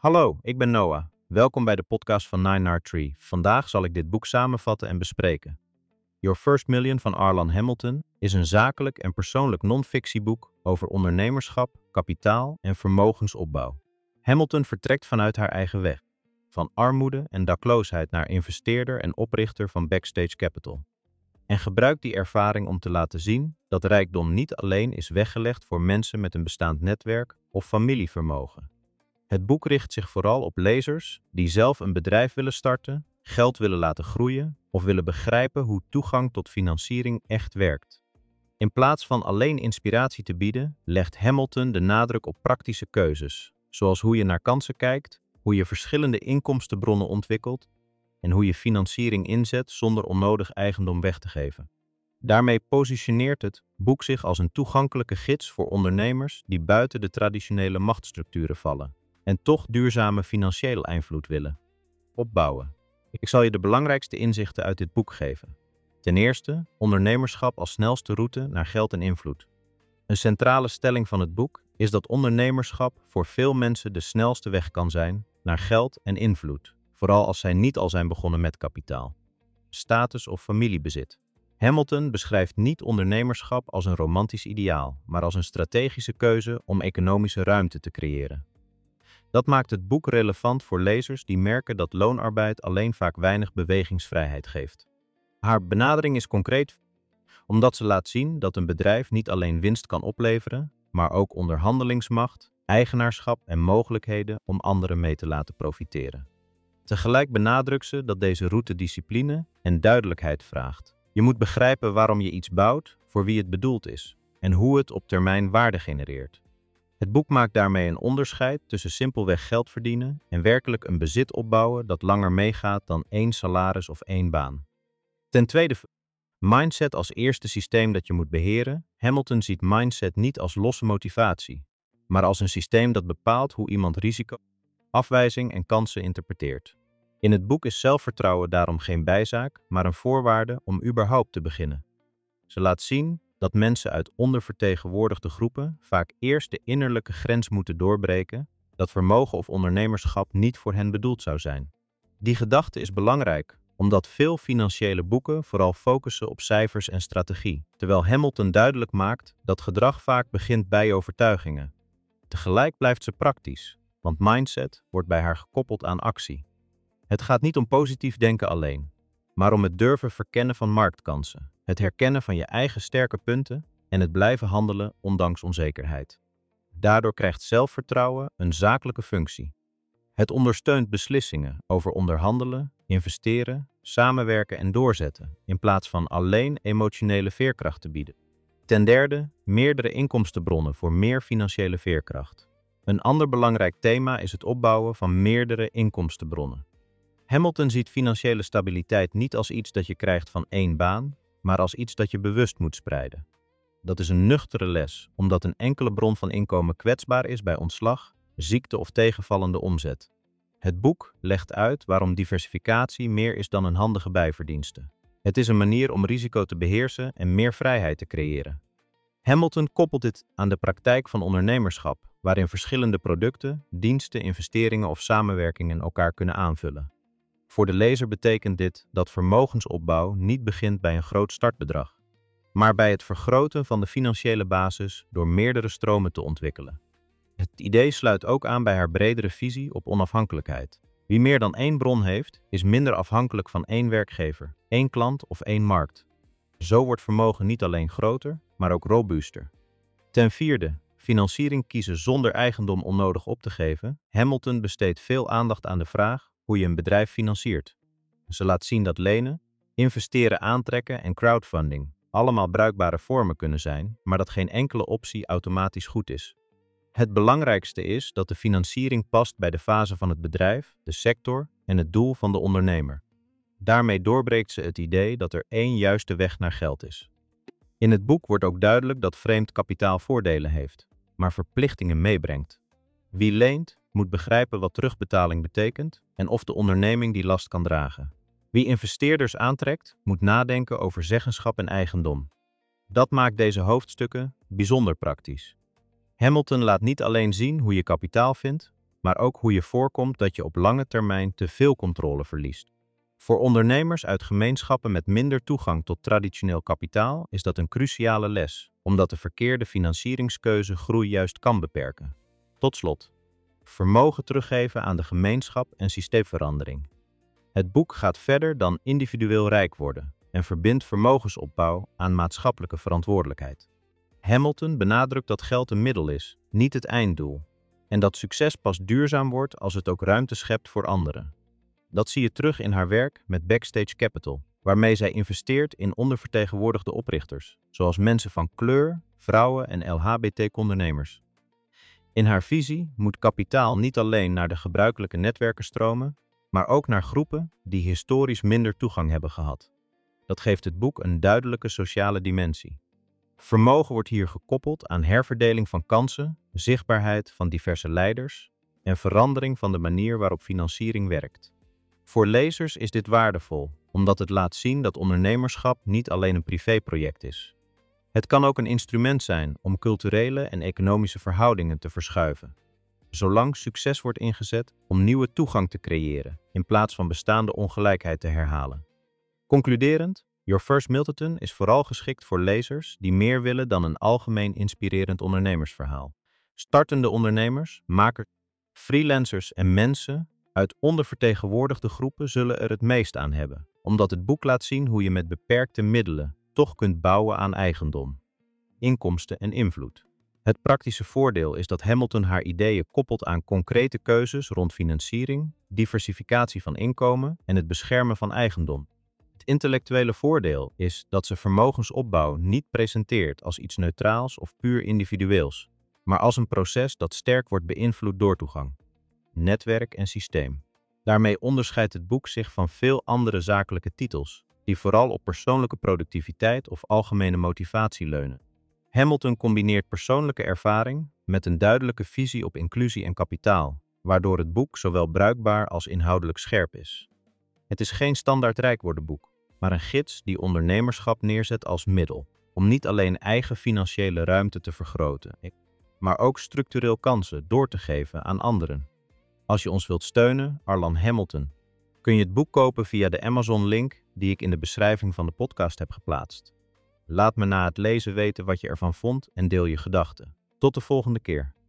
Hallo, ik ben Noah. Welkom bij de podcast van Nine Yard Tree. Vandaag zal ik dit boek samenvatten en bespreken. Your First Million van Arlan Hamilton is een zakelijk en persoonlijk non-fictieboek over ondernemerschap, kapitaal en vermogensopbouw. Hamilton vertrekt vanuit haar eigen weg, van armoede en dakloosheid naar investeerder en oprichter van Backstage Capital. En gebruikt die ervaring om te laten zien dat rijkdom niet alleen is weggelegd voor mensen met een bestaand netwerk of familievermogen. Het boek richt zich vooral op lezers die zelf een bedrijf willen starten, geld willen laten groeien of willen begrijpen hoe toegang tot financiering echt werkt. In plaats van alleen inspiratie te bieden, legt Hamilton de nadruk op praktische keuzes, zoals hoe je naar kansen kijkt, hoe je verschillende inkomstenbronnen ontwikkelt en hoe je financiering inzet zonder onnodig eigendom weg te geven. Daarmee positioneert het boek zich als een toegankelijke gids voor ondernemers die buiten de traditionele machtsstructuren vallen en toch duurzame financiële invloed willen opbouwen. Ik zal je de belangrijkste inzichten uit dit boek geven. Ten eerste, ondernemerschap als snelste route naar geld en invloed. Een centrale stelling van het boek is dat ondernemerschap voor veel mensen de snelste weg kan zijn naar geld en invloed, vooral als zij niet al zijn begonnen met kapitaal, status of familiebezit. Hamilton beschrijft niet ondernemerschap als een romantisch ideaal, maar als een strategische keuze om economische ruimte te creëren. Dat maakt het boek relevant voor lezers die merken dat loonarbeid alleen vaak weinig bewegingsvrijheid geeft. Haar benadering is concreet omdat ze laat zien dat een bedrijf niet alleen winst kan opleveren, maar ook onderhandelingsmacht, eigenaarschap en mogelijkheden om anderen mee te laten profiteren. Tegelijk benadrukt ze dat deze route discipline en duidelijkheid vraagt. Je moet begrijpen waarom je iets bouwt, voor wie het bedoeld is en hoe het op termijn waarde genereert. Het boek maakt daarmee een onderscheid tussen simpelweg geld verdienen en werkelijk een bezit opbouwen dat langer meegaat dan één salaris of één baan. Ten tweede, mindset als eerste systeem dat je moet beheren. Hamilton ziet mindset niet als losse motivatie, maar als een systeem dat bepaalt hoe iemand risico, afwijzing en kansen interpreteert. In het boek is zelfvertrouwen daarom geen bijzaak, maar een voorwaarde om überhaupt te beginnen. Ze laat zien dat mensen uit ondervertegenwoordigde groepen vaak eerst de innerlijke grens moeten doorbreken dat vermogen of ondernemerschap niet voor hen bedoeld zou zijn. Die gedachte is belangrijk, omdat veel financiële boeken vooral focussen op cijfers en strategie, terwijl Hamilton duidelijk maakt dat gedrag vaak begint bij overtuigingen. Tegelijk blijft ze praktisch, want mindset wordt bij haar gekoppeld aan actie. Het gaat niet om positief denken alleen, maar om het durven verkennen van marktkansen, het herkennen van je eigen sterke punten en het blijven handelen ondanks onzekerheid. Daardoor krijgt zelfvertrouwen een zakelijke functie. Het ondersteunt beslissingen over onderhandelen, investeren, samenwerken en doorzetten, in plaats van alleen emotionele veerkracht te bieden. Ten derde, meerdere inkomstenbronnen voor meer financiële veerkracht. Een ander belangrijk thema is het opbouwen van meerdere inkomstenbronnen. Hamilton ziet financiële stabiliteit niet als iets dat je krijgt van één baan, maar als iets dat je bewust moet spreiden. Dat is een nuchtere les, omdat een enkele bron van inkomen kwetsbaar is bij ontslag, ziekte of tegenvallende omzet. Het boek legt uit waarom diversificatie meer is dan een handige bijverdienste. Het is een manier om risico te beheersen en meer vrijheid te creëren. Hamilton koppelt dit aan de praktijk van ondernemerschap, waarin verschillende producten, diensten, investeringen of samenwerkingen elkaar kunnen aanvullen. Voor de lezer betekent dit dat vermogensopbouw niet begint bij een groot startbedrag, maar bij het vergroten van de financiële basis door meerdere stromen te ontwikkelen. Het idee sluit ook aan bij haar bredere visie op onafhankelijkheid. Wie meer dan één bron heeft, is minder afhankelijk van één werkgever, één klant of één markt. Zo wordt vermogen niet alleen groter, maar ook robuuster. Ten vierde, financiering kiezen zonder eigendom onnodig op te geven. Hamilton besteedt veel aandacht aan de vraag hoe je een bedrijf financiert. Ze laat zien dat lenen, investeren, aantrekken en crowdfunding allemaal bruikbare vormen kunnen zijn, maar dat geen enkele optie automatisch goed is. Het belangrijkste is dat de financiering past bij de fase van het bedrijf, de sector en het doel van de ondernemer. Daarmee doorbreekt ze het idee dat er één juiste weg naar geld is. In het boek wordt ook duidelijk dat vreemd kapitaal voordelen heeft, maar verplichtingen meebrengt. Wie leent, moet begrijpen wat terugbetaling betekent en of de onderneming die last kan dragen. Wie investeerders aantrekt, moet nadenken over zeggenschap en eigendom. Dat maakt deze hoofdstukken bijzonder praktisch. Hamilton laat niet alleen zien hoe je kapitaal vindt, maar ook hoe je voorkomt dat je op lange termijn te veel controle verliest. Voor ondernemers uit gemeenschappen met minder toegang tot traditioneel kapitaal is dat een cruciale les, omdat de verkeerde financieringskeuze groei juist kan beperken. Tot slot, vermogen teruggeven aan de gemeenschap en systeemverandering. Het boek gaat verder dan individueel rijk worden en verbindt vermogensopbouw aan maatschappelijke verantwoordelijkheid. Hamilton benadrukt dat geld een middel is, niet het einddoel, en dat succes pas duurzaam wordt als het ook ruimte schept voor anderen. Dat zie je terug in haar werk met Backstage Capital, waarmee zij investeert in ondervertegenwoordigde oprichters, zoals mensen van kleur, vrouwen en LHBT-ondernemers. In haar visie moet kapitaal niet alleen naar de gebruikelijke netwerken stromen, maar ook naar groepen die historisch minder toegang hebben gehad. Dat geeft het boek een duidelijke sociale dimensie. Vermogen wordt hier gekoppeld aan herverdeling van kansen, zichtbaarheid van diverse leiders en verandering van de manier waarop financiering werkt. Voor lezers is dit waardevol, omdat het laat zien dat ondernemerschap niet alleen een privéproject is. Het kan ook een instrument zijn om culturele en economische verhoudingen te verschuiven, zolang succes wordt ingezet om nieuwe toegang te creëren in plaats van bestaande ongelijkheid te herhalen. Concluderend, Your First Milton is vooral geschikt voor lezers die meer willen dan een algemeen inspirerend ondernemersverhaal. Startende ondernemers, makers, freelancers en mensen uit ondervertegenwoordigde groepen zullen er het meest aan hebben, omdat het boek laat zien hoe je met beperkte middelen toch kunt bouwen aan eigendom, inkomsten en invloed. Het praktische voordeel is dat Hamilton haar ideeën koppelt aan concrete keuzes rond financiering, diversificatie van inkomen en het beschermen van eigendom. Het intellectuele voordeel is dat ze vermogensopbouw niet presenteert als iets neutraals of puur individueels, maar als een proces dat sterk wordt beïnvloed door toegang, netwerk en systeem. Daarmee onderscheidt het boek zich van veel andere zakelijke titels, die vooral op persoonlijke productiviteit of algemene motivatie leunen. Hamilton combineert persoonlijke ervaring met een duidelijke visie op inclusie en kapitaal, waardoor het boek zowel bruikbaar als inhoudelijk scherp is. Het is geen standaard rijkwordenboek, maar een gids die ondernemerschap neerzet als middel, om niet alleen eigen financiële ruimte te vergroten, maar ook structureel kansen door te geven aan anderen. Als je ons wilt steunen, Arlan Hamilton, kun je het boek kopen via de Amazon-link die ik in de beschrijving van de podcast heb geplaatst. Laat me na het lezen weten wat je ervan vond en deel je gedachten. Tot de volgende keer.